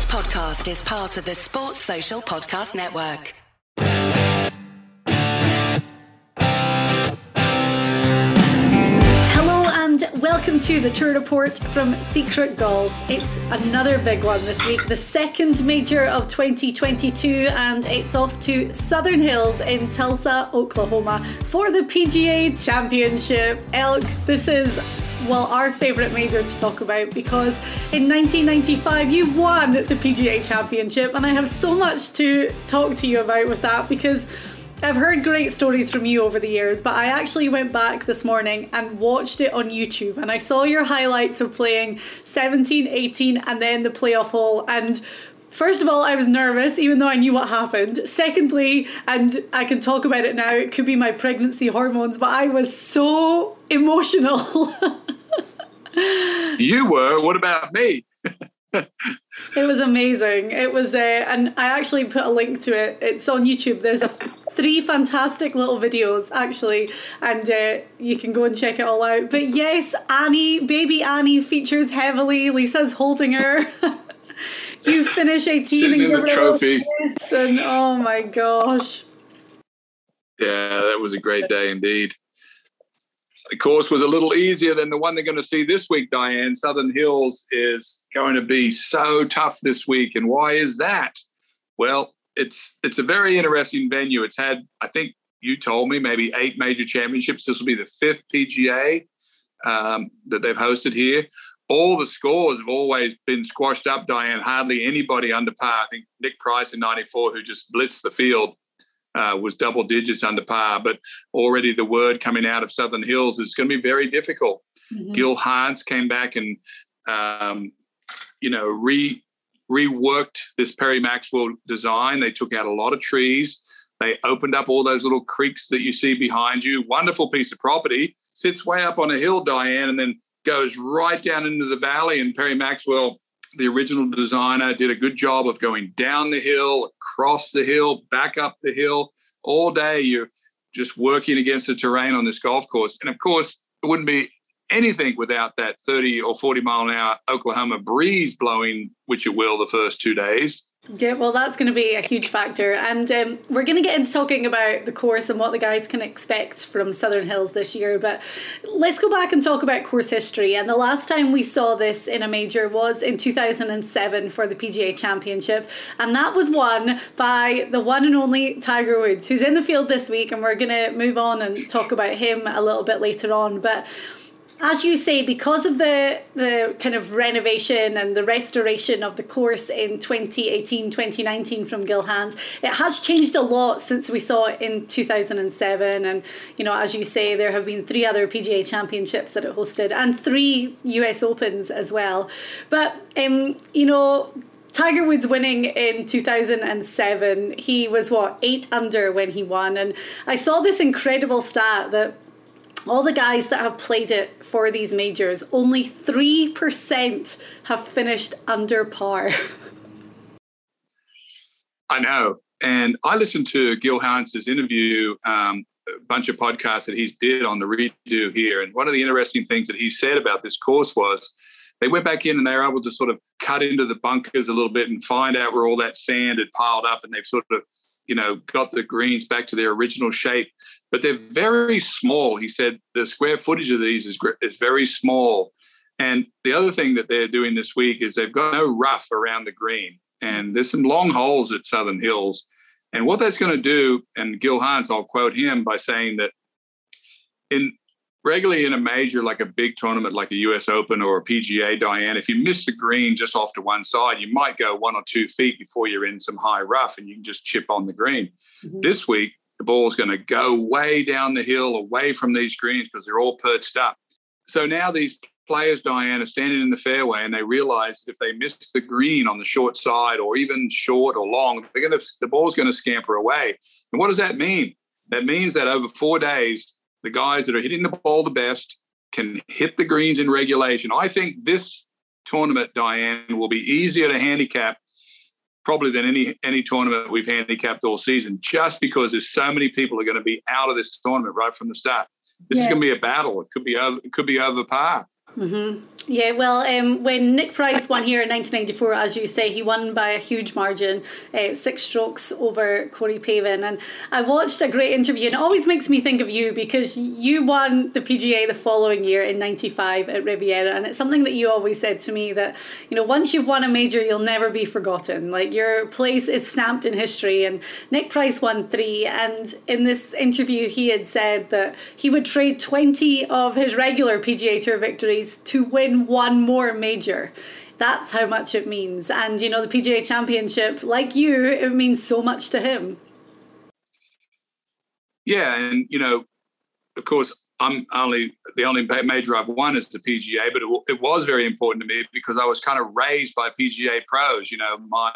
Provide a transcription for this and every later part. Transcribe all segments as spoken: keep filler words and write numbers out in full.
podcast is part of the Sports Social Podcast Network. Hello and welcome to the Tour Report from Secret Golf. It's another big one this week, the second major of twenty twenty-two, and it's off to Southern Hills in Tulsa, Oklahoma for the P G A Championship. Elk, this is well, our favourite major to talk about because in nineteen ninety-five you won the P G A Championship, and I have so much to talk to you about with that because I've heard great stories from you over the years, but I actually went back this morning and watched it on YouTube, and I saw your highlights of playing seventeen, eighteen and then the playoff hole. And first of all, I was nervous, even though I knew what happened. Secondly, and I can talk about it now, it could be my pregnancy hormones, but I was so emotional. You were? What about me? It was amazing. It was, uh, and I actually put a link to it. It's on YouTube. There's a three fantastic little videos, actually, and uh, you can go and check it all out. But yes, Annie, baby Annie features heavily. Lisa's holding her. You finish eighteen She's and in the trophy. Kiss, and oh my gosh. Yeah, that was a great day indeed. The course was a little easier than the one they're going to see this week, Diane. Southern Hills is going to be so tough this week. And why is that? Well, it's it's a very interesting venue. It's had, I think you told me, maybe eight major championships. This will be the fifth P G A um, that they've hosted here. All the scores have always been squashed up, Diane. Hardly anybody under par. I think Nick Price in ninety-four, who just blitzed the field, uh, was double digits under par. But already the word coming out of Southern Hills is going to be very difficult. Mm-hmm. Gil Hanse came back and, um, you know, re reworked this Perry Maxwell design. They took out a lot of trees. They opened up all those little creeks that you see behind you. Wonderful piece of property. Sits way up on a hill, Diane, and then goes right down into the valley. And Perry Maxwell, the original designer, did a good job of going down the hill, across the hill, back up the hill. All day you're just working against the terrain on this golf course. And of course, it wouldn't be anything without that thirty or forty mile an hour Oklahoma breeze blowing, which it will the first two days. Yeah, well, that's going to be a huge factor. And um, we're going to get into talking about the course and what the guys can expect from Southern Hills this year. But let's go back and talk about course history. And the last time we saw this in a major was in two thousand seven for the P G A Championship. And that was won by the one and only Tiger Woods, who's in the field this week. And we're going to move on and talk about him a little bit later on. But as you say, because of the the kind of renovation and the restoration of the course in twenty eighteen, twenty nineteen from Gil Hanse, it has changed a lot since we saw it in two thousand seven. And, you know, as you say, there have been three other P G A championships that it hosted and three U S Opens as well. But, um, you know, Tiger Woods winning in two thousand seven, he was, what, eight under when he won. And I saw this incredible stat that all the guys that have played it for these majors, only three percent have finished under par. I know. And I listened to Gil Hanse's interview, um, a bunch of podcasts that he's did on the redo here. And one of the interesting things that he said about this course was they went back in and they were able to sort of cut into the bunkers a little bit and find out where all that sand had piled up. And they've sort of, you know, got the greens back to their original shape. But they're very small. He said the square footage of these is is very small. And the other thing that they're doing this week is they've got no rough around the green. And there's some long holes at Southern Hills. And what that's going to do, and Gil Hanse, I'll quote him by saying that in regularly in a major, like a big tournament, like a U S Open or a P G A, Diane, if you miss the green just off to one side, you might go one or two feet before you're in some high rough and you can just chip on the green. Mm-hmm. This week, the ball's going to go way down the hill, away from these greens because they're all perched up. So now these players, Diane, are standing in the fairway and they realize if they miss the green on the short side or even short or long, they're going to, the ball's going to scamper away. And what does that mean? That means that over four days, the guys that are hitting the ball the best can hit the greens in regulation. I think this tournament, Diane, will be easier to handicap probably than any any tournament we've handicapped all season, just because there's so many people are going to be out of this tournament right from the start. This yeah. is going to be a battle. It could be over, it could be over par. Mm-hmm. Yeah, well, um, when Nick Price won here in nineteen ninety-four, as you say, he won by a huge margin, uh, six strokes over Corey Pavin. And I watched a great interview, and it always makes me think of you because you won the P G A the following year in ninety-five at Riviera. And it's something that you always said to me that, you know, once you've won a major, you'll never be forgotten. Like, your place is stamped in history. And Nick Price won three. And in this interview, he had said that he would trade twenty of his regular P G A Tour victories to win one more major. That's how much it means. And, you know, the P G A Championship, like you, it means so much to him. Yeah, and, you know, of course, I'm only the only major I've won is the P G A, but it, it was very important to me because I was kind of raised by P G A pros. You know, my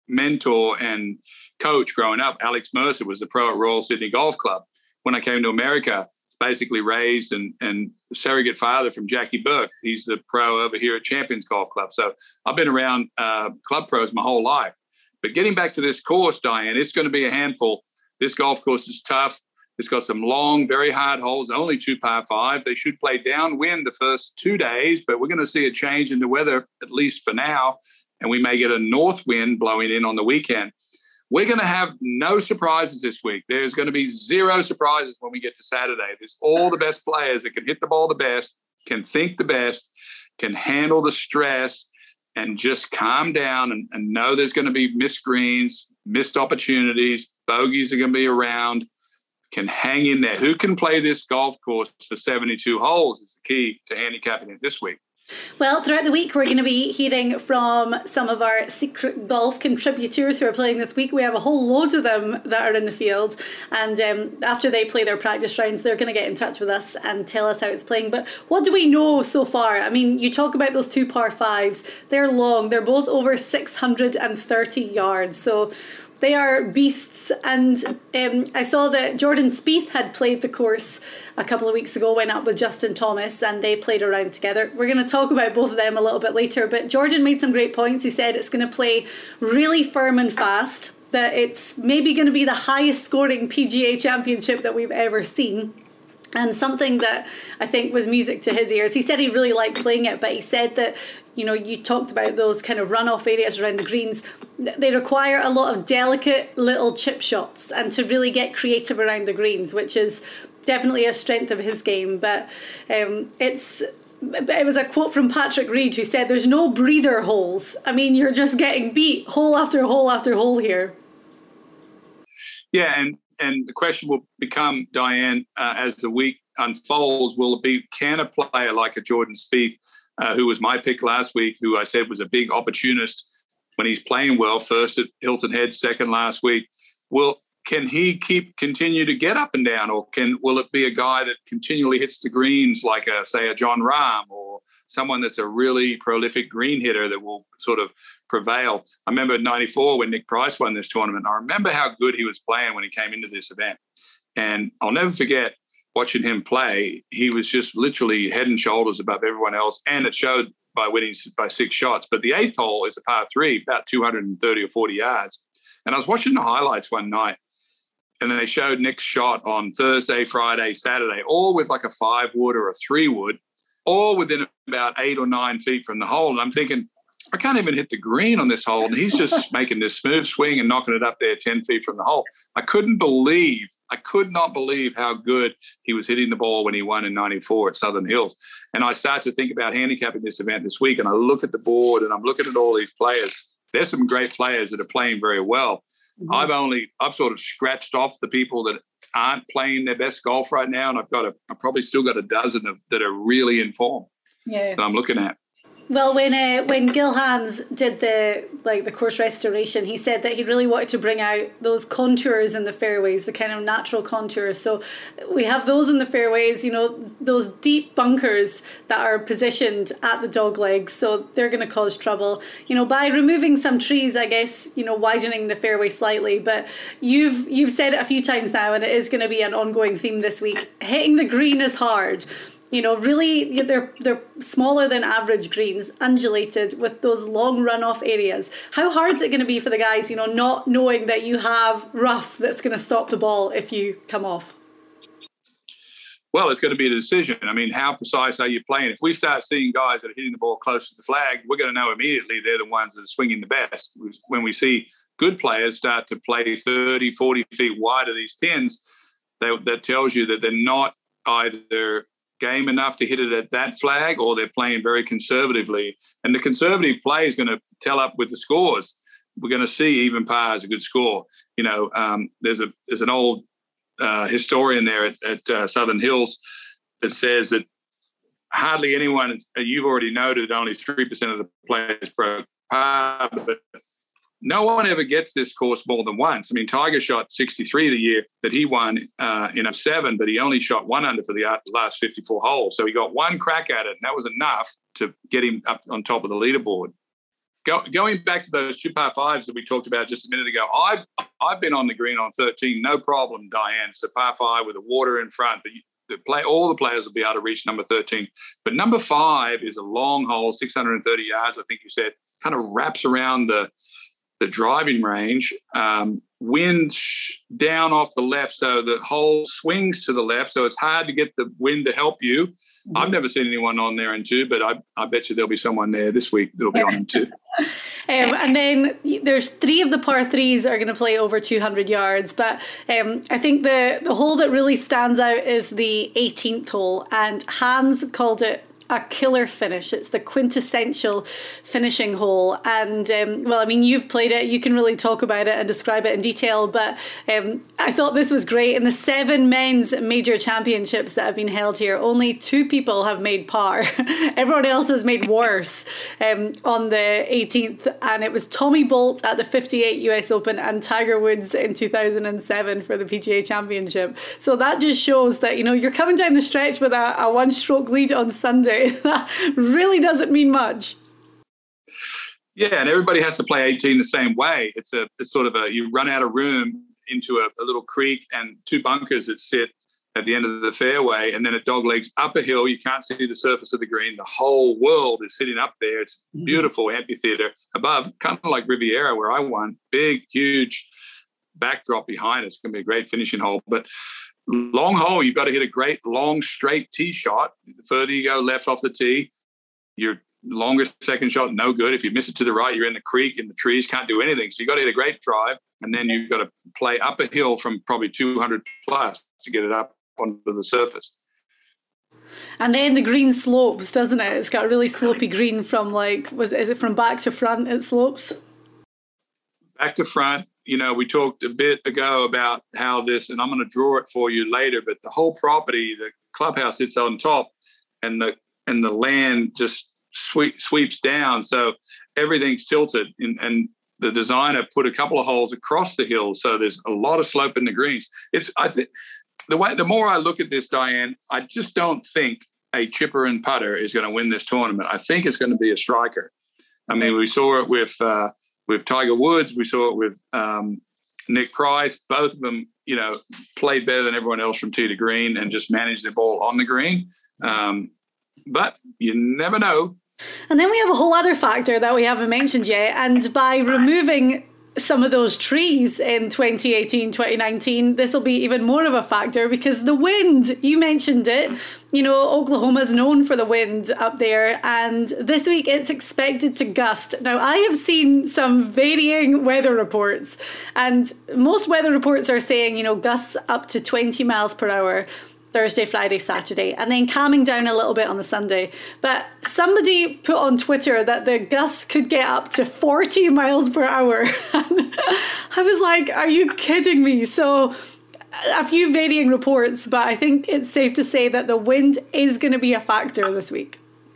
mentor and coach growing up, Alex Mercer, was the pro at Royal Sydney Golf Club. When I came to America, basically raised and, and surrogate father from Jackie Burke. He's the pro over here at Champions Golf Club. So I've been around uh, club pros my whole life. But getting back to this course, Diane, it's going to be a handful. This golf course is tough. It's got some long, very hard holes, only two par fives. They should play downwind the first two days, but we're going to see a change in the weather, at least for now, and we may get a north wind blowing in on the weekend. We're going to have no surprises this week. There's going to be zero surprises when we get to Saturday. There's all the best players that can hit the ball the best, can think the best, can handle the stress, and just calm down and, and know there's going to be missed greens, missed opportunities, bogeys are going to be around, can hang in there. Who can play this golf course for seventy-two holes is the key to handicapping it this week. Well, throughout the week, we're going to be hearing from some of our secret golf contributors who are playing this week. We have a whole load of them that are in the field. And um, after they play their practice rounds, they're going to get in touch with us and tell us how it's playing. But what do we know so far? I mean, you talk about those two par fives. They're long. They're both over six hundred thirty yards. So they are beasts. And um, I saw that Jordan Spieth had played the course a couple of weeks ago, went up with Justin Thomas, and they played around together. We're going to talk about both of them a little bit later, but Jordan made some great points. He said it's going to play really firm and fast, that it's maybe going to be the highest scoring P G A Championship that we've ever seen. And something that I think was music to his ears. He said he really liked playing it, but he said that, you know, you talked about those kind of runoff areas around the greens. They require a lot of delicate little chip shots and to really get creative around the greens, which is definitely a strength of his game. But um, it's it was a quote from Patrick Reed who said, "There's no breather holes." I mean, you're just getting beat hole after hole after hole here. Yeah, and and the question will become, Diane, uh, as the week unfolds, will it be, can a player like a Jordan Spieth, uh, who was my pick last week, who I said was a big opportunist when he's playing well, first at Hilton Head, second last week, will can he keep continue to get up and down, or can will it be a guy that continually hits the greens like a say a John Rahm or someone that's a really prolific green hitter that will sort of prevail? I remember in ninety-four when Nick Price won this tournament. I remember how good he was playing when he came into this event, and I'll never forget watching him play. He was just literally head and shoulders above everyone else, and it showed by winning by six shots. But the eighth hole is a par three, about two hundred thirty or forty yards, and I was watching the highlights one night. And then they showed Nick's shot on Thursday, Friday, Saturday, all with like a five wood or a three wood, all within about eight or nine feet from the hole. And I'm thinking, I can't even hit the green on this hole. And he's just making this smooth swing and knocking it up there ten feet from the hole. I couldn't believe, I could not believe how good he was hitting the ball when he won in ninety-four at Southern Hills. And I start to think about handicapping this event this week. And I look at the board and I'm looking at all these players. There's some great players that are playing very well. Mm-hmm. I've only, I've sort of scratched off the people that aren't playing their best golf right now. And I've got a, I've probably still got a dozen of that are really in form yeah. that I'm looking at. Well, when uh, when Gil Hanse did the like the course restoration, he said that he really wanted to bring out those contours in the fairways, the kind of natural contours. So we have those in the fairways, you know, those deep bunkers that are positioned at the dog legs. So they're going to cause trouble, you know, by removing some trees, I guess, you know, widening the fairway slightly. But you've you've said it a few times now, and it is going to be an ongoing theme this week. Hitting the green is hard. You know, really, they're they're smaller than average greens, undulated with those long runoff areas. How hard is it going to be for the guys, you know, not knowing that you have rough that's going to stop the ball if you come off? Well, it's going to be a decision. I mean, how precise are you playing? If we start seeing guys that are hitting the ball close to the flag, we're going to know immediately they're the ones that are swinging the best. When we see good players start to play thirty, forty feet wide of these pins, they, that tells you that they're not either game enough to hit it at that flag or they're playing very conservatively. And the conservative play is going to tell up with the scores. We're going to see even par is a good score. You know, um, there's a there's an old Uh, historian there at, at uh, Southern Hills that says that hardly anyone, uh, you've already noted only three percent of the players broke par, but no one ever gets this course more than once. I mean, Tiger shot sixty-three the year that he won uh, in oh seven, but he only shot one under for the last fifty-four holes. So he got one crack at it, and that was enough to get him up on top of the leaderboard. Go, going back to those two par fives that we talked about just a minute ago, I've I've been on the green on thirteen, no problem, Diane. It's a par five with the water in front, but you, the play all the players will be able to reach number thirteen. But number five is a long hole, six hundred thirty yards, I think you said, kind of wraps around the the driving range. Um, wind sh- down off the left, so the hole swings to the left, so it's hard to get the wind to help you. Mm-hmm. I've never seen anyone on there in two, but I, I bet you there'll be someone there this week that'll be on in two. Um, and then there's three of the par threes are going to play over two hundred yards. But um, I think the, the hole that really stands out is the eighteenth hole. And Hans called it a killer finish. It's the quintessential finishing hole. And, um, well, I mean, you've played it. You can really talk about it and describe it in detail. But um, I thought this was great. In the seven men's major championships that have been held here, only two people have made par. Everyone else has made worse um, on the eighteenth. And it was Tommy Bolt at the fifty-eight U S Open and Tiger Woods in two thousand seven for the P G A Championship. So that just shows that, you know, you're coming down the stretch with a, a one-stroke lead on Sunday. That really doesn't mean much. Yeah, and everybody has to play eighteen the same way. It's a it's sort of a, you run out of room into a, a little creek and two bunkers that sit at the end of the fairway, and then it dog legs up a hill. You can't see the surface of the green. The whole world is sitting up there. It's beautiful amphitheater above, kind of like Riviera where I won. Big, huge backdrop behind. It's going to be a great finishing hole. But long hole, you've got to hit a great long straight tee shot. The further you go left off the tee, your longer second shot, no good. If you miss it to the right, you're in the creek and the trees, can't do anything. So you've got to hit a great drive, and then you've got to play up a hill from probably two hundred plus to get it up onto the surface. And then the green slopes, doesn't it? It's got a really slopey green from like, was is it from back to front it slopes? Back to front. You know, we talked a bit ago about how this, and I'm going to draw it for you later, but the whole property, the clubhouse sits on top, and the and the land just sweep, sweeps down. So everything's tilted, and, and the designer put a couple of holes across the hill, so there's a lot of slope in the greens. It's I think the way the more I look at this, Diane, I just don't think a chipper and putter is going to win this tournament. I think it's going to be a striker. I mean, we saw it with. Uh, With Tiger Woods, we saw it with um, Nick Price. Both of them, you know, played better than everyone else from tee to green and just managed the ball on the green. Um, but you never know. And then we have a whole other factor that we haven't mentioned yet. And by removing some of those trees in twenty eighteen, twenty nineteen, this will be even more of a factor because the wind, you mentioned it, you know, Oklahoma's known for the wind up there, and this week it's expected to gust. Now, I have seen some varying weather reports, and most weather reports are saying, you know, gusts up to twenty miles per hour. Thursday, Friday, Saturday, and then calming down a little bit on the Sunday. But somebody put on Twitter that the gusts could get up to forty miles per hour. I was like, are you kidding me? So a few varying reports, but I think it's safe to say that the wind is going to be a factor this week.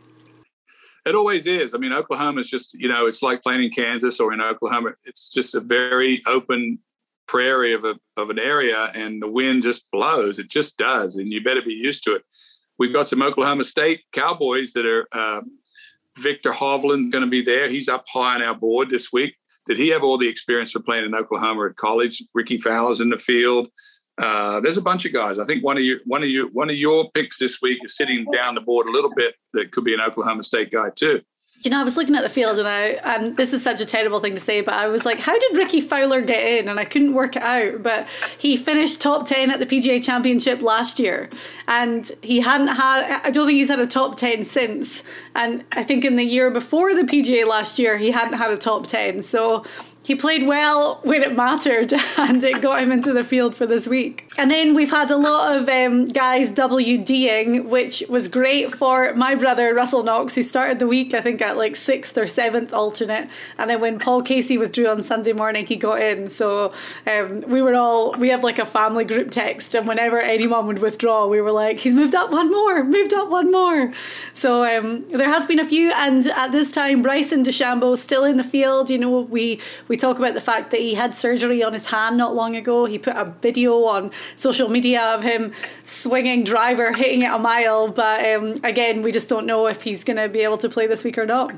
It always is. I mean, Oklahoma is just, you know, it's like playing in Kansas or in Oklahoma. It's just a very open prairie of a of an area, and the wind just blows. It just does, and you better be used to it. We've got some Oklahoma State Cowboys that are. Uh, Victor Hovland's going to be there. He's up high on our board this week. Did he have all the experience for playing in Oklahoma at college? Ricky Fowler's in the field. Uh, there's a bunch of guys. I think one of you, one of you, one of your picks this week is sitting down the board a little bit. That could be an Oklahoma State guy too. You know, I was looking at the field and I, and this is such a terrible thing to say, but I was like, how did Ricky Fowler get in? And I couldn't work it out. But he finished top ten at the P G A Championship last year. And he hadn't had, I don't think he's had a top ten since. And I think in the year before the P G A last year, he hadn't had a top ten. So he played well when it mattered, and it got him into the field for this week. And then we've had a lot of um, guys WDing, which was great for my brother, Russell Knox, who started the week, I think, at like sixth or seventh alternate. And then when Paul Casey withdrew on Sunday morning, he got in. So um, we were all, we have like a family group text, and whenever anyone would withdraw, we were like, he's moved up one more, moved up one more. So um, there has been a few. And at this time, Bryson DeChambeau still in the field. You know, we, we We talk about the fact that he had surgery on his hand not long ago. He put a video on social media of him swinging driver, hitting it a mile. But um, again, we just don't know if he's going to be able to play this week or not.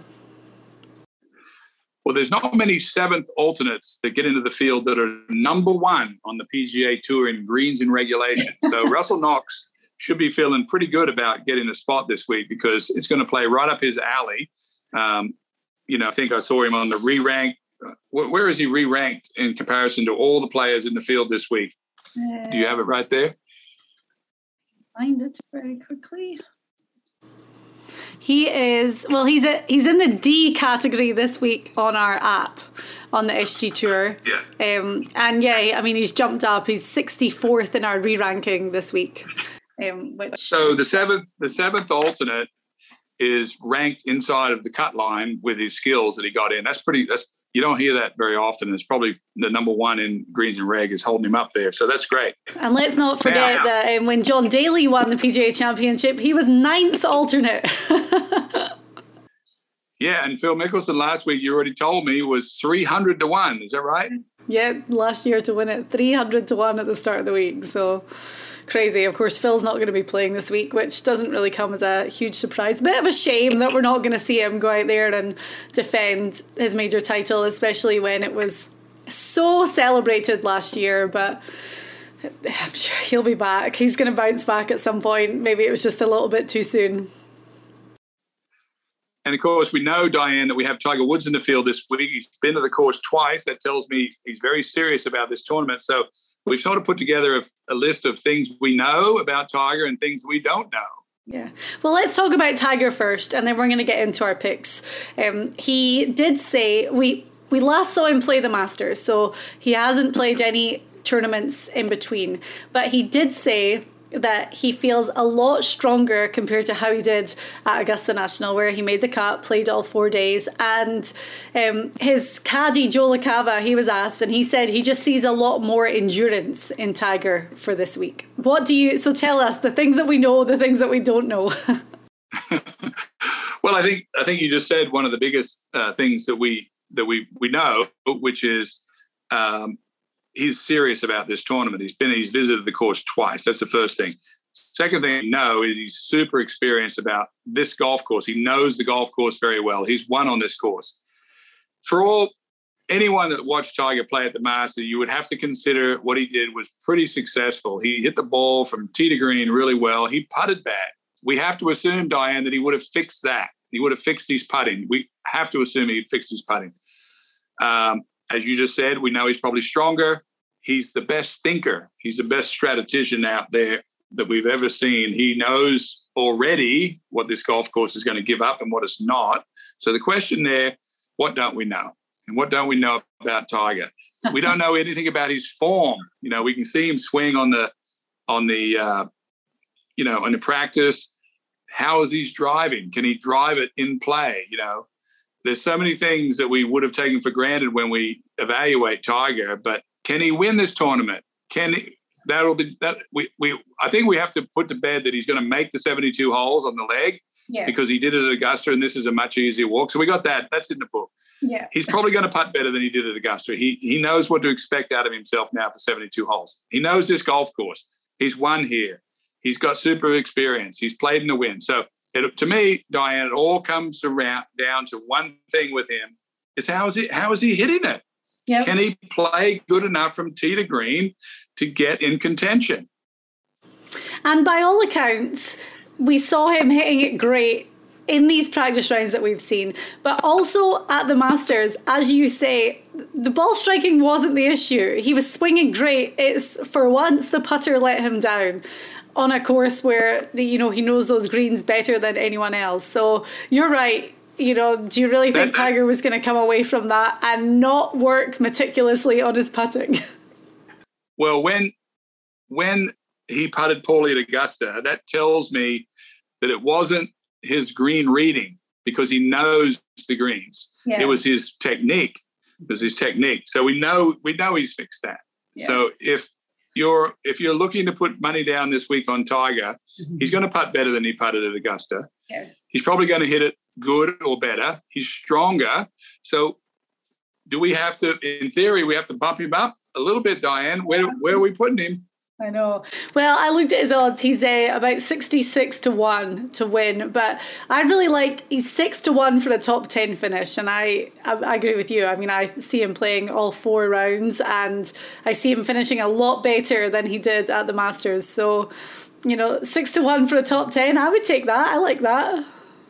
Well, there's not many seventh alternates that get into the field that are number one on the P G A Tour in greens in regulation. So Russell Knox should be feeling pretty good about getting a spot this week, because it's going to play right up his alley. Um, you know, I think I saw him on the re-rank. Where is he re-ranked in comparison to all the players in the field this week? Uh, Do you have it right there? Find it very quickly. He is, well, he's a, he's in the D category this week on our app on the S G Tour. Yeah. Um, and yeah, I mean, he's jumped up. He's sixty-fourth in our re-ranking this week. Um, which... So the seventh, the seventh alternate is ranked inside of the cut line with his skills that he got in. That's pretty, that's, you don't hear that very often. It's probably the number one in greens and reg is holding him up there. So that's great. And let's not forget yeah. that um, when John Daly won the P G A Championship, he was ninth alternate. Yeah, and Phil Mickelson last week, you already told me, was three hundred to one. Is that right? Yeah, last year to win it, three hundred to one at the start of the week. So crazy. Of course, Phil's not going to be playing this week, which doesn't really come as a huge surprise. Bit of a shame that we're not going to see him go out there and defend his major title, especially when it was so celebrated last year. But I'm sure he'll be back. He's going to bounce back at some point. Maybe it was just a little bit too soon. And of course, we know, Diane, that we have Tiger Woods in the field this week. He's been to the course twice. That tells me he's very serious about this tournament. So we've sort of put together a, a list of things we know about Tiger and things we don't know. Yeah. Well, let's talk about Tiger first, and then we're going to get into our picks. Um, he did say, we, we last saw him play the Masters, so he hasn't played any tournaments in between. But he did say that he feels a lot stronger compared to how he did at Augusta National, where he made the cut, played all four days. And um, his caddy, Joe LaCava, he was asked, and he said he just sees a lot more endurance in Tiger for this week. What do you, so tell us the things that we know, the things that we don't know. Well, I think I think you just said one of the biggest uh, things that we that we we know, which is um, he's serious about this tournament. He's been, he's visited the course twice. That's the first thing. Second thing we know is he's super experienced about this golf course. He knows the golf course very well. He's won on this course. For all anyone that watched Tiger play at the Masters, you would have to consider what he did was pretty successful. He hit the ball from tee to green really well. He putted bad. We have to assume, Diane, that he would have fixed that. He would have fixed his putting. We have to assume he'd fixed his putting. Um, as you just said, we know he's probably stronger. He's the best thinker. He's the best strategician out there that we've ever seen. He knows already what this golf course is going to give up and what it's not. So the question there, what don't we know? And what don't we know about Tiger? We don't know anything about his form. You know, we can see him swing on the, on the, uh, you know, in the practice. How is he driving? Can he drive it in play? You know, there's so many things that we would have taken for granted when we evaluate Tiger, but can he win this tournament? Can he, that'll be that we we I think we have to put to bed that he's going to make the seventy-two holes on the leg, yeah, because he did it at Augusta and this is a much easier walk. So we got that. That's in the book. Yeah. He's probably going to putt better than he did at Augusta. He he knows what to expect out of himself now for seventy-two holes. He knows this golf course. He's won here. He's got super experience. He's played in the wind. So it, to me, Diane, it all comes around down to one thing with him is how is he how is he hitting it? Yep. Can he play good enough from tee to green to get in contention? And by all accounts, we saw him hitting it great in these practice rounds that we've seen, but also at the Masters, as you say, the ball striking wasn't the issue. He was swinging great. It's for once the putter let him down on a course where the, you know, he knows those greens better than anyone else. So you're right. You know, do you really think Tiger was going to come away from that and not work meticulously on his putting? Well, when when he putted poorly at Augusta, that tells me that it wasn't his green reading, because he knows the greens. Yeah. It was his technique. It was his technique. So we know we know he's fixed that. Yeah. So if you're if you're looking to put money down this week on Tiger, mm-hmm. he's going to putt better than he putted at Augusta. Yeah. He's probably going to hit it good or better. He's stronger. So do we have to, in theory, we have to bump him up a little bit, Diane? Where where are we putting him? I know. Well, I looked at his odds. He's uh, about sixty-six to one to win, but I really liked, he's six to one for a top ten finish. And I, I, I agree with you. I mean, I see him playing all four rounds and I see him finishing a lot better than he did at the Masters. So, you know, six to one for a top ten, I would take that. I like that.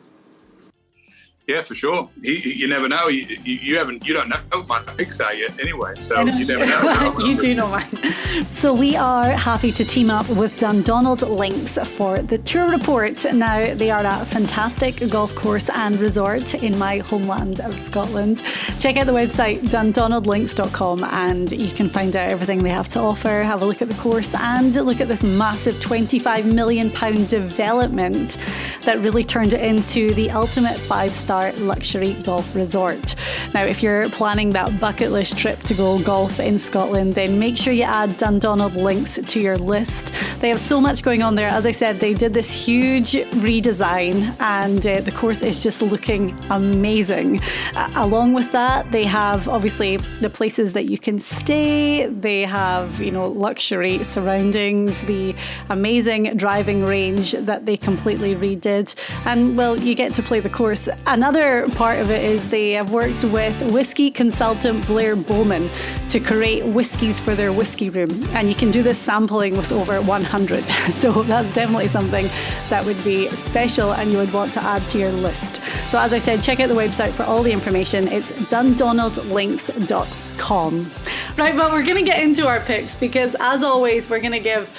Yeah, for sure. He, you never know. You, you, you haven't. You don't know what my picks are yet, anyway. So you never know. You do know mine. So we are happy to team up with Dundonald Links for the Tour Report. Now they are a fantastic golf course and resort in my homeland of Scotland. Check out the website dundonald links dot com and you can find out everything they have to offer. Have a look at the course and look at this massive twenty-five million pound development that really turned it into the ultimate five-star luxury golf resort. Now, if you're planning that bucket list trip to go golf in Scotland, then make sure you add Dundonald Links to your list. They have so much going on there. As I said, they did this huge redesign and uh, the course is just looking amazing. Uh, along with that, they have obviously the places that you can stay. They have, you know, luxury surroundings, the amazing driving range that they completely redid. And well, you get to play the course. Another Another part of it is they have worked with whiskey consultant Blair Bowman to create whiskies for their whiskey room. And you can do this sampling with over one hundred. So that's definitely something that would be special and you would want to add to your list. So as I said, check out the website for all the information. It's dundonald links dot com. Right, but we're going to get into our picks because as always, we're going to give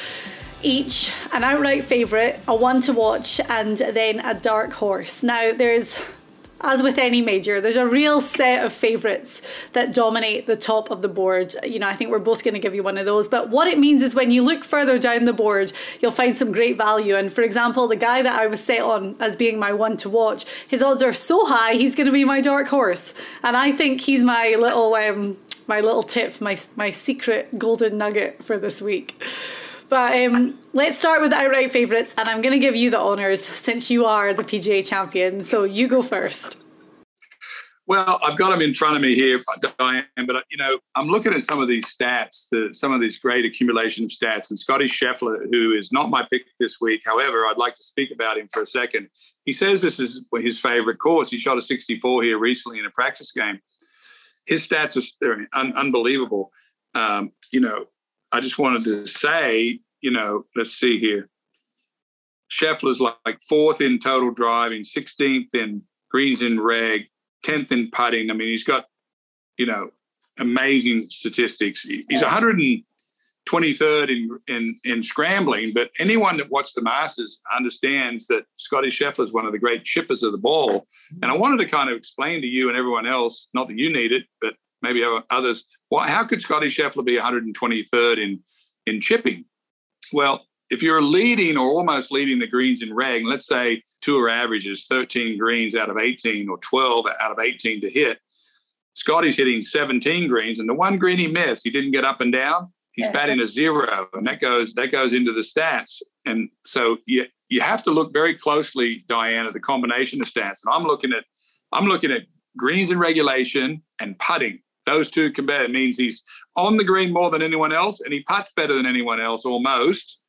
each an outright favourite, a one to watch, and then a dark horse. Now, there's, as with any major, there's a real set of favourites that dominate the top of the board. You know, I think we're both going to give you one of those. But what it means is when you look further down the board, you'll find some great value. And for example, the guy that I was set on as being my one to watch, his odds are so high, he's going to be my dark horse. And I think he's my little, um, my little tip, my my secret golden nugget for this week. But um, let's start with the outright favourites, and I'm going to give you the honours since you are the P G A champion. So you go first. Well, I've got them in front of me here, Diane, but, you know, I'm looking at some of these stats, the, some of these great accumulation of stats, and Scotty Scheffler, who is not my pick this week. However, I'd like to speak about him for a second. He says this is his favourite course. He shot a sixty-four here recently in a practice game. His stats are un- unbelievable. Um, you know, I just wanted to say, you know, let's see here. Scheffler's like fourth in total driving, sixteenth in greens in reg, tenth in putting. I mean, he's got, you know, amazing statistics. He's one hundred twenty-third in, in, in scrambling, but anyone that watched the Masters understands that Scotty Scheffler is one of the great chippers of the ball. And I wanted to kind of explain to you and everyone else, not that you need it, but maybe others, why, how could Scotty Scheffler be one hundred twenty-third in, in chipping? Well, if you're leading or almost leading the greens in reg, let's say tour average is thirteen greens out of eighteen or twelve out of eighteen to hit, Scotty's hitting seventeen greens, and the one green he missed, he didn't get up and down, he's yeah. batting a zero, and that goes that goes into the stats. And so you you have to look very closely, Diane, at the combination of stats. And I'm looking at I'm looking at greens in regulation and putting. Those two combined means he's on the green more than anyone else, and he putts better than anyone else almost.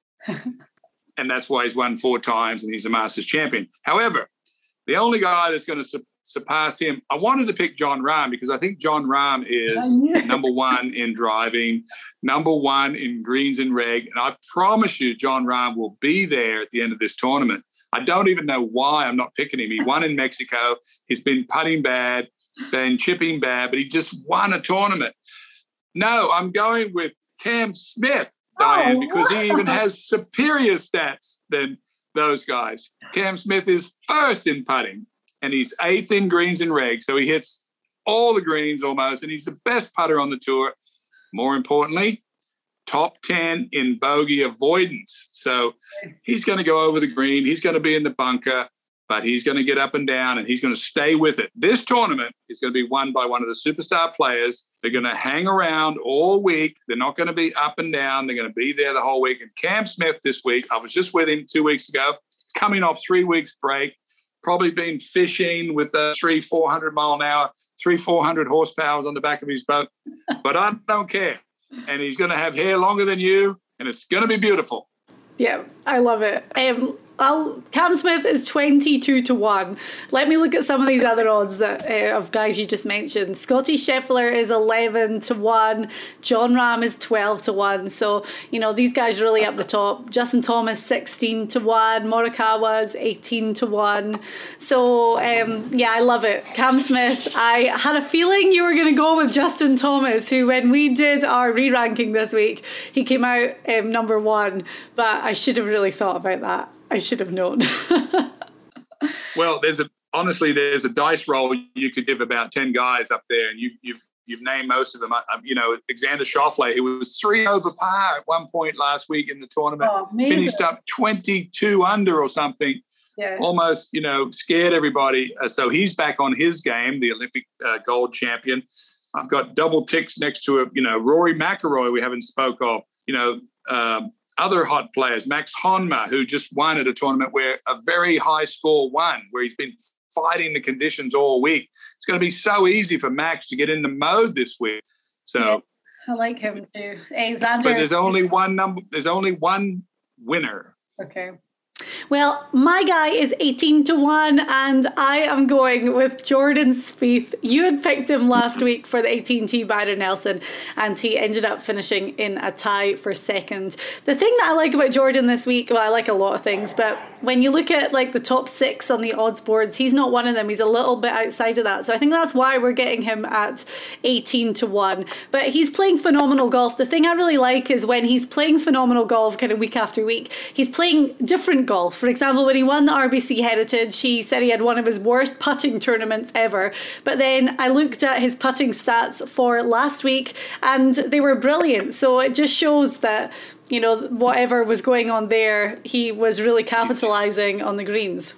And that's why he's won four times and he's a Masters champion. However, the only guy that's going to su- surpass him, I wanted to pick Jon Rahm because I think Jon Rahm is number one in driving, number one in greens and reg. And I promise you, Jon Rahm will be there at the end of this tournament. I don't even know why I'm not picking him. He won in Mexico. He's been putting bad, been chipping bad, but he just won a tournament. No, I'm going with Cam Smith, Diane, oh, because he even has superior stats than those guys. Cam Smith is first in putting, and he's eighth in greens and regs, so he hits all the greens almost, and he's the best putter on the tour. More importantly, top ten in bogey avoidance. So he's going to go over the green. He's going to be in the bunker, but he's going to get up and down, and he's going to stay with it. This tournament is going to be won by one of the superstar players. They're going to hang around all week. They're not going to be up and down. They're going to be there the whole week. And Cam Smith this week, I was just with him two weeks ago, coming off three weeks break, probably been fishing with a three, four hundred mile an hour, three, four hundred horsepower on the back of his boat. But I don't care. And he's going to have hair longer than you, and it's going to be beautiful. Yeah, I love it. Um, I'll, Cam Smith is twenty-two to one. Let me look at some of these other odds that uh, of guys you just mentioned. Scottie Scheffler is eleven to one. Jon Rahm is twelve to one. So, you know, these guys really up the top. Justin Thomas, sixteen to one. Morikawa is eighteen to one. So, um, yeah, I love it. Cam Smith, I had a feeling you were going to go with Justin Thomas, who when we did our re-ranking this week, he came out um, number one. But I should have really thought about that. I should have known. Well, there's a honestly, there's a dice roll you could give about ten guys up there, and you, you've you've named most of them. I, you know, Alexander Schauffele, who was three over par at one point last week in the tournament, oh, finished up twenty-two under or something. Yeah. Almost, you know, scared everybody. Uh, so he's back on his game, the Olympic uh, gold champion. I've got double ticks next to it. You know, Rory McIlroy, we haven't spoke of. You know. Um, Other hot players, Max Honma, who just won at a tournament where a very high score won, where he's been fighting the conditions all week. It's going to be so easy for Max to get in the mode this week. So yeah, I like him too. Hey, Xander. But there's only one number. There's only one winner. Okay. Well, my guy is eighteen to one, and I am going with Jordan Spieth. You had picked him last week for the eighteen T Byron Nelson, and he ended up finishing in a tie for second. The thing that I like about Jordan this week, well, I like a lot of things, but when you look at like the top six on the odds boards, he's not one of them. He's a little bit outside of that. So I think that's why we're getting him at eighteen to one. But he's playing phenomenal golf. The thing I really like is when he's playing phenomenal golf kind of week after week, he's playing different golf. For example, when he won the R B C Heritage, he said he had one of his worst putting tournaments ever. But then I looked at his putting stats for last week and they were brilliant. So it just shows that, you know, whatever was going on there, he was really capitalizing on the greens.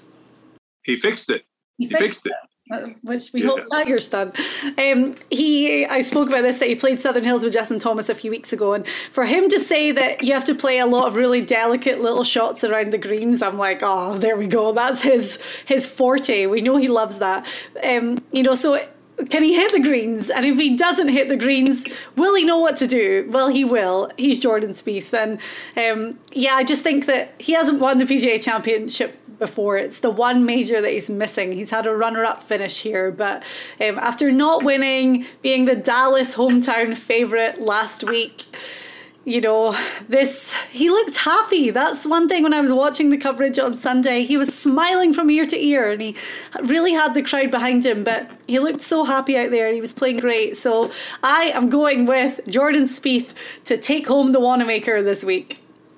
He fixed it. He, he fixed, fixed it. it. Which we yeah. hope Tiger's done. Um, he, I spoke about this, that he played Southern Hills with Justin Thomas a few weeks ago, and for him to say that you have to play a lot of really delicate little shots around the greens, I'm like, oh, there we go. That's his his forte. We know he loves that. Um, you know, so can he hit the greens? And if he doesn't hit the greens, will he know what to do? Well, he will. He's Jordan Spieth. And um, yeah, I just think that he hasn't won the P G A Championship before. It's the one major that he's missing. He's had a runner-up finish here, but um, after not winning, being the Dallas hometown favourite last week, you know, this, he looked happy. That's one thing when I was watching the coverage on Sunday. He was smiling from ear to ear and he really had the crowd behind him, but he looked so happy out there and he was playing great. So I am going with Jordan Spieth to take home the Wanamaker this week.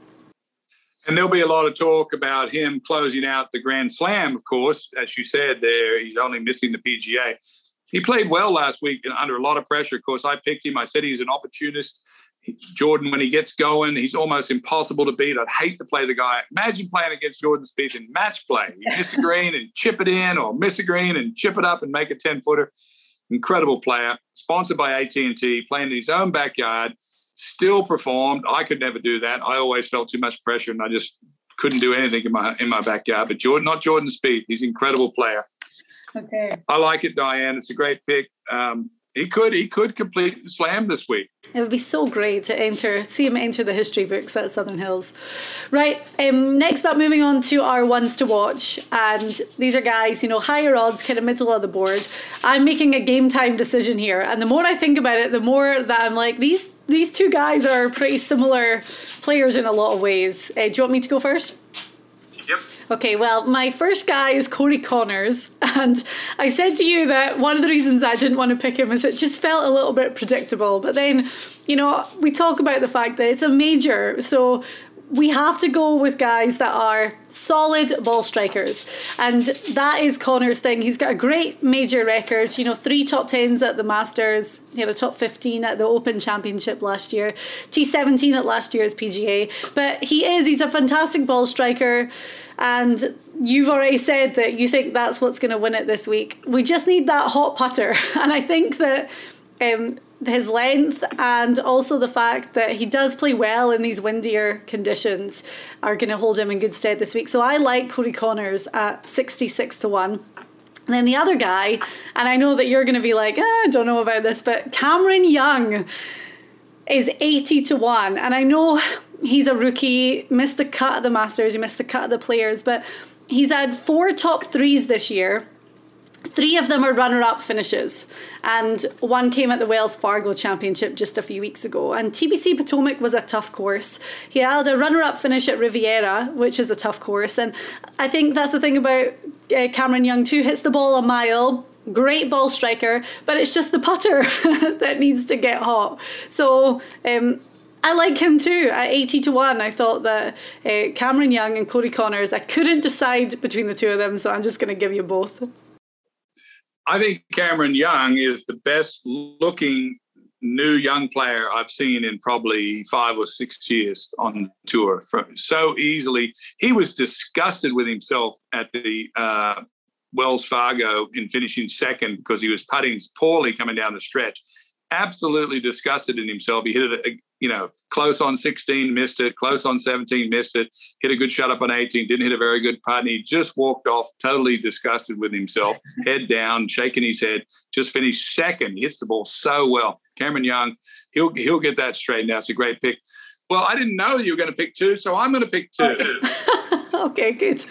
And there'll be a lot of talk about him closing out the Grand Slam, of course. As you said there, he's only missing the P G A. He played well last week and under a lot of pressure. Of course, I picked him. I said he's an opportunist. Jordan, when he gets going, he's almost impossible to beat. I'd hate to play the guy. Imagine playing against Jordan Spieth in match play. You miss a green and chip it in, or miss a green and chip it up and make a ten-footer. Incredible player. Sponsored by A T and T, playing in his own backyard. Still performed. I could never do that. I always felt too much pressure, and I just couldn't do anything in my in my backyard. But Jordan, not Jordan Spieth. He's an incredible player. Okay. I like it, Diane. It's a great pick. Um, he could he could complete the slam this week. It would be so great to enter, see him enter the history books at Southern Hills. Right, um, next up, moving on to our ones to watch. And these are guys, you know, higher odds, kind of middle of the board. I'm making a game time decision here. And the more I think about it, the more that I'm like, these these two guys are pretty similar players in a lot of ways. Uh, do you want me to go first? Yep. Okay, well, my first guy is Corey Connors, and I said to you that one of the reasons I didn't want to pick him is it just felt a little bit predictable. But then, you know, we talk about the fact that it's a major, so we have to go with guys that are solid ball strikers. And that is Connor's thing. He's got a great major record, you know, three top tens at the Masters, he had a top fifteen at the Open Championship last year, T seventeen at last year's P G A. But he is, he's a fantastic ball striker. And you've already said that you think that's what's going to win it this week. We just need that hot putter. And I think that um, his length and also the fact that he does play well in these windier conditions are going to hold him in good stead this week. So I like Corey Connors at sixty-six to one. And then the other guy, and I know that you're going to be like, eh, I don't know about this, but Cameron Young is eighty to one. And I know he's a rookie, missed the cut at the Masters, he missed the cut at the Players, but he's had four top threes this year. Three of them are runner-up finishes, and one came at the Wells Fargo Championship just a few weeks ago. And T B C Potomac was a tough course. He had a runner-up finish at Riviera, which is a tough course. And I think that's the thing about uh, Cameron Young too. Hits the ball a mile, great ball striker, but it's just the putter that needs to get hot. So um, I like him too at eighty to one. I thought that uh, Cameron Young and Corey Connors, I couldn't decide between the two of them, so I'm just going to give you both. I think Cameron Young is the best looking new young player I've seen in probably five or six years on tour. From so easily, he was disgusted with himself at the uh, Wells Fargo in finishing second because he was putting poorly coming down the stretch. Absolutely disgusted in himself. He hit it, you know, close on sixteen, missed it, close on seventeen, missed it, hit a good shot up on eighteen, didn't hit a very good putt, and he just walked off totally disgusted with himself, head down, shaking his head, just finished second. He hits the ball so well. Cameron Young, he'll he'll get that straightened out. It's a great pick. Well, I didn't know you were going to pick two, so I'm going to pick two. Okay, good.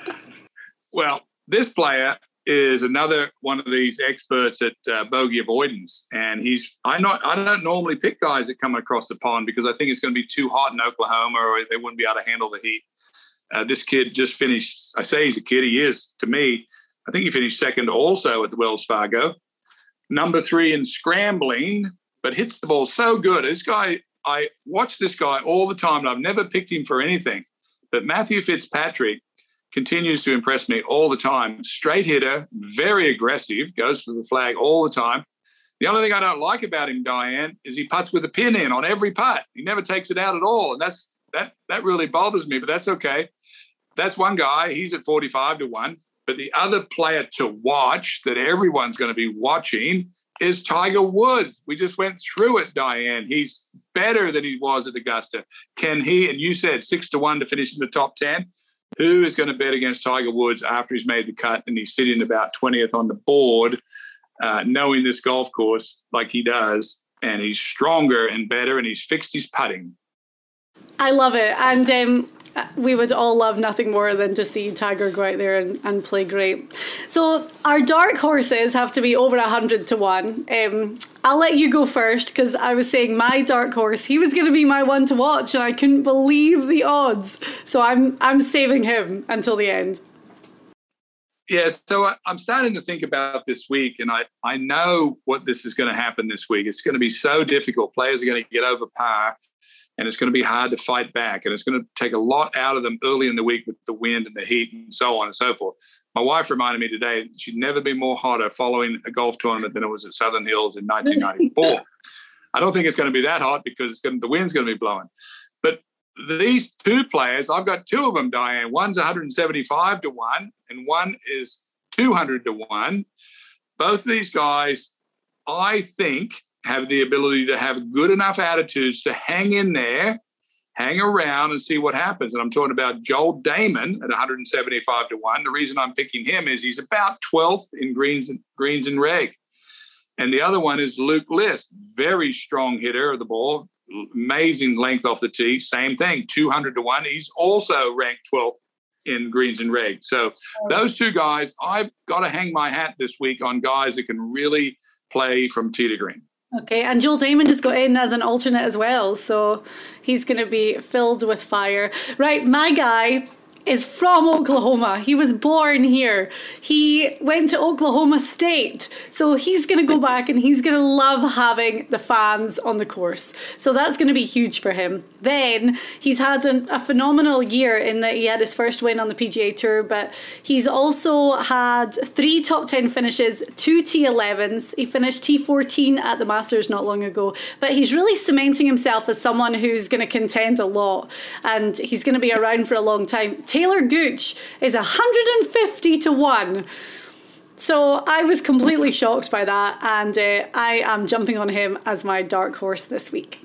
Well, this player is another one of these experts at uh, bogey avoidance. And he's, I not, I don't normally pick guys that come across the pond because I think it's going to be too hot in Oklahoma or they wouldn't be able to handle the heat. Uh, this kid just finished, I say he's a kid, he is to me. I think he finished second also at the Wells Fargo. Number three in scrambling, but hits the ball so good. This guy, I watch this guy all the time and I've never picked him for anything. But Matthew Fitzpatrick continues to impress me all the time. Straight hitter, very aggressive, goes for the flag all the time. The only thing I don't like about him, Diane, is he putts with a pin in on every putt. He never takes it out at all. And that's that that really bothers me, but that's okay. That's one guy. He's at forty-five to one. But the other player to watch that everyone's going to be watching is Tiger Woods. We just went through it, Diane. He's better than he was at Augusta. Can he, and you said six to one to finish in the top ten. Who is going to bet against Tiger Woods after he's made the cut and he's sitting about twentieth on the board, uh, knowing this golf course like he does, and he's stronger and better and he's fixed his putting. I love it. And um, we would all love nothing more than to see Tiger go out there and, and play great. So our dark horses have to be over one hundred to one. Um, I'll let you go first because I was saying my dark horse, he was going to be my one to watch and I couldn't believe the odds. So I'm I'm saving him until the end. Yes, yeah, so I, I'm starting to think about this week, and I, I know what this is going to happen this week. It's going to be so difficult. Players are going to get over par, and it's going to be hard to fight back, and it's going to take a lot out of them early in the week with the wind and the heat and so on and so forth. My wife reminded me today that she'd never been more hotter following a golf tournament than it was at Southern Hills in nineteen ninety-four. I don't think it's going to be that hot because it's going to, the wind's going to be blowing. But these two players, I've got two of them, Diane. One's one hundred seventy-five to one and one is two hundred to one. Both of these guys, I think, have the ability to have good enough attitudes to hang in there, hang around and see what happens. And I'm talking about Joel Dahmen at one hundred seventy-five to one. The reason I'm picking him is he's about twelfth in greens and greens and reg. And the other one is Luke List, very strong hitter of the ball, amazing length off the tee. Same thing, two hundred to one. He's also ranked twelfth in greens and reg. So those two guys, I've got to hang my hat this week on guys that can really play from tee to green. Okay, and Joel Dahmen just got in as an alternate as well, so he's going to be filled with fire. Right, my guy, is from Oklahoma. He was born here. He went to Oklahoma State. So he's going to go back and he's going to love having the fans on the course. So that's going to be huge for him. Then he's had an, a phenomenal year in that he had his first win on the P G A Tour, but he's also had three top ten finishes, two T elevens. He finished T fourteen at the Masters not long ago. But he's really cementing himself as someone who's going to contend a lot. And he's going to be around for a long time. Taylor Gooch is one hundred fifty to one. So I was completely shocked by that, and uh, I am jumping on him as my dark horse this week.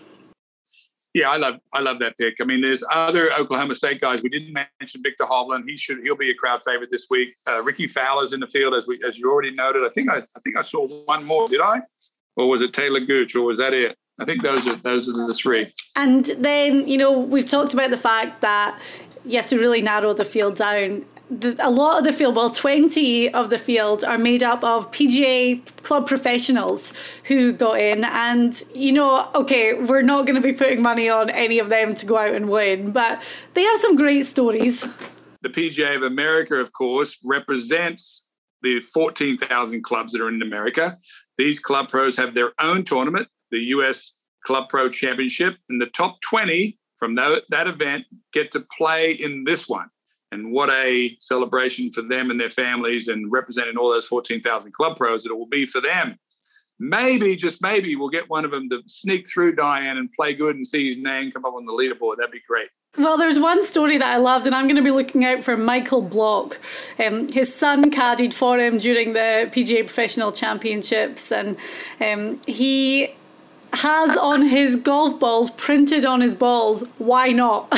Yeah, I love I love that pick. I mean, there's other Oklahoma State guys. We didn't mention Victor Hovland. He should he'll be a crowd favorite this week. Uh, Ricky Fowler's in the field, as we as you already noted. I think I I think I saw one more. Did I? Or was it Taylor Gooch? Or was that it? I think those are those are the three. And then, you know, we've talked about the fact that you have to really narrow the field down. The, a lot of the field, well, twenty of the field are made up of P G A club professionals who got in. And, you know, okay, we're not going to be putting money on any of them to go out and win, but they have some great stories. The P G A of America, of course, represents the fourteen thousand clubs that are in America. These club pros have their own tournament, the U S Club Pro Championship, and the top twenty from that, that event get to play in this one. And what a celebration for them and their families, and representing all those fourteen thousand club pros that it will be for them. Maybe, just maybe, we'll get one of them to sneak through, Diane, and play good and see his name come up on the leaderboard. That'd be great. Well, there's one story that I loved, and I'm going to be looking out for Michael Block. Um, his son caddied for him during the P G A Professional Championships, and um, he has on his golf balls, printed on his balls, "Why not?"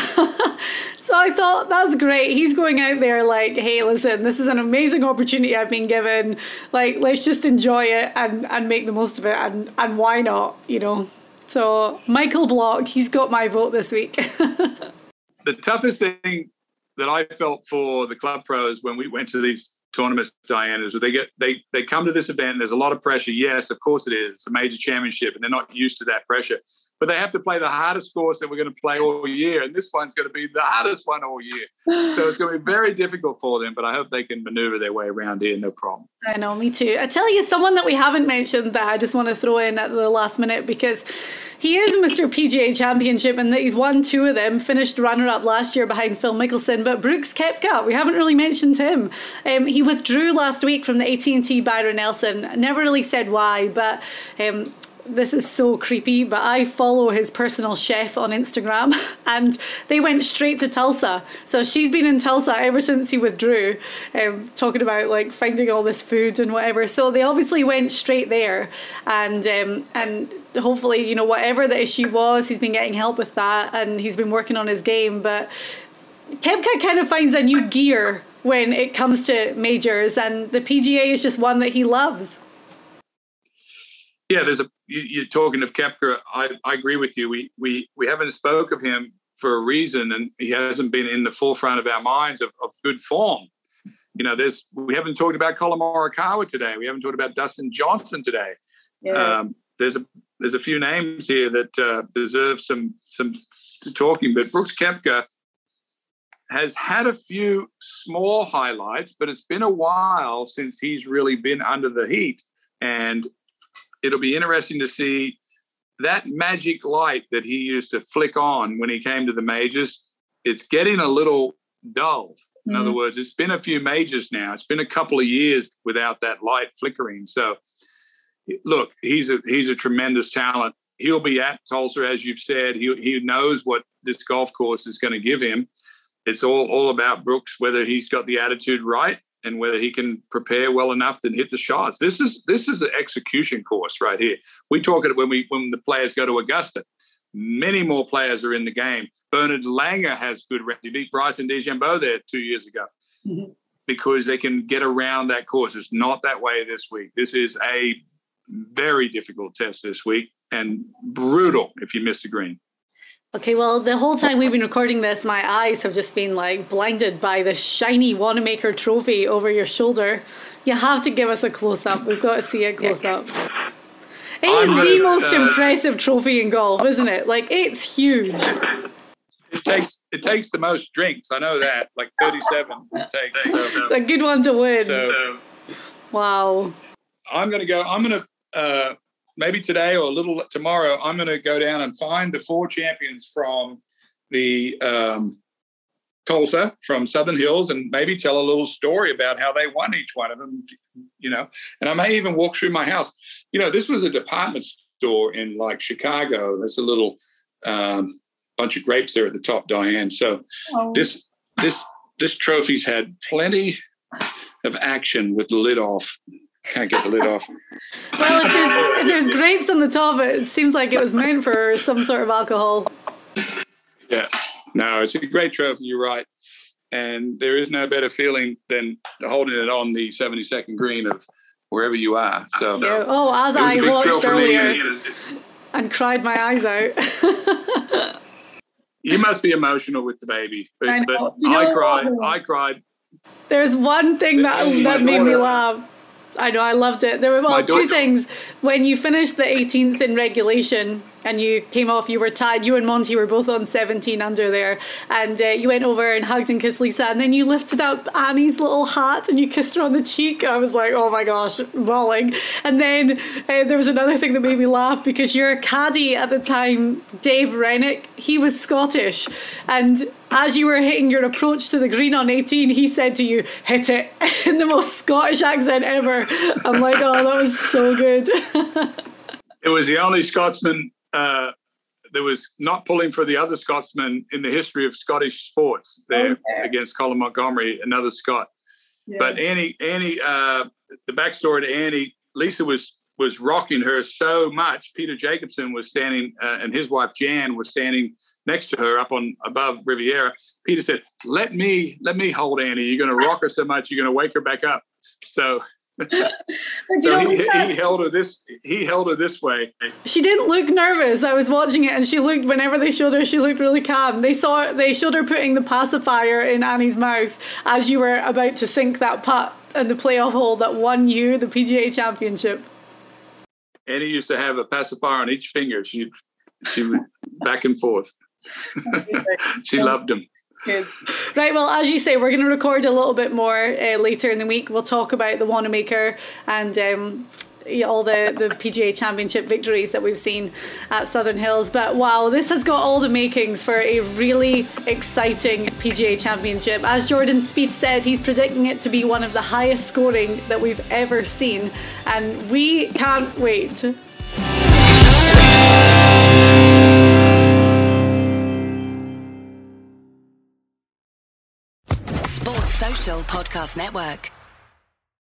So I thought, that's great. He's going out there like, hey, listen, this is an amazing opportunity I've been given. Like, let's just enjoy it and, and make the most of it. And, and why not, you know? So Michael Block, he's got my vote this week. The toughest thing that I felt for the club pros when we went to these tournaments, Diane, is they get they they come to this event and there's a lot of pressure. Yes, of course it is. It's a major championship and they're not used to that pressure. But they have to play the hardest course that we're going to play all year. And this one's going to be the hardest one all year. So it's going to be very difficult for them, but I hope they can maneuver their way around here, no problem. I know, me too. I tell you, someone that we haven't mentioned that I just want to throw in at the last minute, because he is Mister P G A Championship and that he's won two of them, finished runner-up last year behind Phil Mickelson, but Brooks Koepka, we haven't really mentioned him. Um, he withdrew last week from the A T and T Byron Nelson. Never really said why, but... Um, this is so creepy, but I follow his personal chef on Instagram, and they went straight to Tulsa. So she's been in Tulsa ever since he withdrew, um, talking about like finding all this food and whatever. So they obviously went straight there, and um, and hopefully, you know, whatever the issue was, he's been getting help with that, and he's been working on his game. But Koepka kind of finds a new gear when it comes to majors, and the P G A is just one that he loves. Yeah, there's a you, you're talking of Koepka. I, I agree with you. We we we haven't spoke of him for a reason, and he hasn't been in the forefront of our minds of, of good form. You know, there's we haven't talked about Colin Morikawa today. We haven't talked about Dustin Johnson today. Yeah. Um, there's a there's a few names here that uh, deserve some some talking, but Brooks Koepka has had a few small highlights, but it's been a while since he's really been under the heat, and it'll be interesting to see that magic light that he used to flick on when he came to the majors. It's getting a little dull. In mm. other words, it's been a few majors now. It's been a couple of years without that light flickering. So, look, he's a he's a tremendous talent. He'll be at Tulsa, as you've said. He he knows what this golf course is going to give him. It's all all about Brooks, whether he's got the attitude right and whether he can prepare well enough to hit the shots. This is this is an execution course right here. We talk it when we when the players go to Augusta. Many more players are in the game. Bernard Langer has good reps. He beat Bryson DeChambeau there two years ago mm-hmm. because they can get around that course. It's not that way this week. This is a very difficult test this week and brutal if you miss the green. Okay, well, the whole time we've been recording this, my eyes have just been like blinded by this shiny Wanamaker trophy over your shoulder. You have to give us a close-up. We've got to see it close-up. It is the most uh, impressive trophy in golf, isn't it? Like, it's huge. It takes it takes the most drinks. I know that, like thirty-seven. It takes. So, it's a good one to win. So, so wow. I'm going to go. I'm going to uh, maybe today or a little tomorrow. I'm going to go down and find the four champions from the um, Tulsa, from Southern Hills, and maybe tell a little story about how they won each one of them. You know, and I may even walk through my house. You know, this was a department store in like Chicago. There's a little um, bunch of grapes there at the top, Diane. So oh. this this this trophy's had plenty of action with the lid off. Can't get the lid off. Well, if there's, if there's grapes on the top, it seems like it was meant for some sort of alcohol. Yeah, no, it's a great trophy. You're right. And there is no better feeling than holding it on the seventy-second green of wherever you are. So, yeah. Oh, as I watched earlier and cried my eyes out. You must be emotional with the baby. But I, but you know, I cried. I cried. There's one thing that, that made me laugh. I know, I loved it. There were well, two things. When you finished the eighteenth in regulation and you came off, you were tied. You and Monty were both on seventeen under there. And uh, you went over and hugged and kissed Lisa. And then you lifted up Annie's little hat and you kissed her on the cheek. I was like, oh my gosh, bawling. And then uh, there was another thing that made me laugh because your caddy at the time, Dave Rennick, he was Scottish. And as you were hitting your approach to the green on eighteen, he said to you, hit it, in the most Scottish accent ever. I'm like, oh, that was so good. It was the only Scotsman uh, that was not pulling for the other Scotsman in the history of Scottish sports there okay. against Colin Montgomery, another Scot. Yeah. But Annie, Annie, uh, the backstory to Annie, Lisa was was rocking her so much. Peter Jacobson was standing, uh, and his wife Jan was standing next to her up on above Riviera. Peter said, let me let me hold Annie. You're going to rock her so much, you're going to wake her back up. So, so he, he held her this he held her this way. She didn't look nervous. I was watching it and she looked, whenever they showed her, she looked really calm. They saw they showed her putting the pacifier in Annie's mouth as you were about to sink that putt in the playoff hole that won you the P G A Championship. Annie used to have a pacifier on each finger. She she would back and forth. She loved him. Good. Right, well, as you say, we're going to record a little bit more uh, later in the week. We'll talk about the Wanamaker and um, all the, the P G A Championship victories that we've seen at Southern Hills. But wow, this has got all the makings for a really exciting P G A Championship. As Jordan Spieth said, he's predicting it to be one of the highest scoring that we've ever seen. And we can't wait. Social Podcast Network.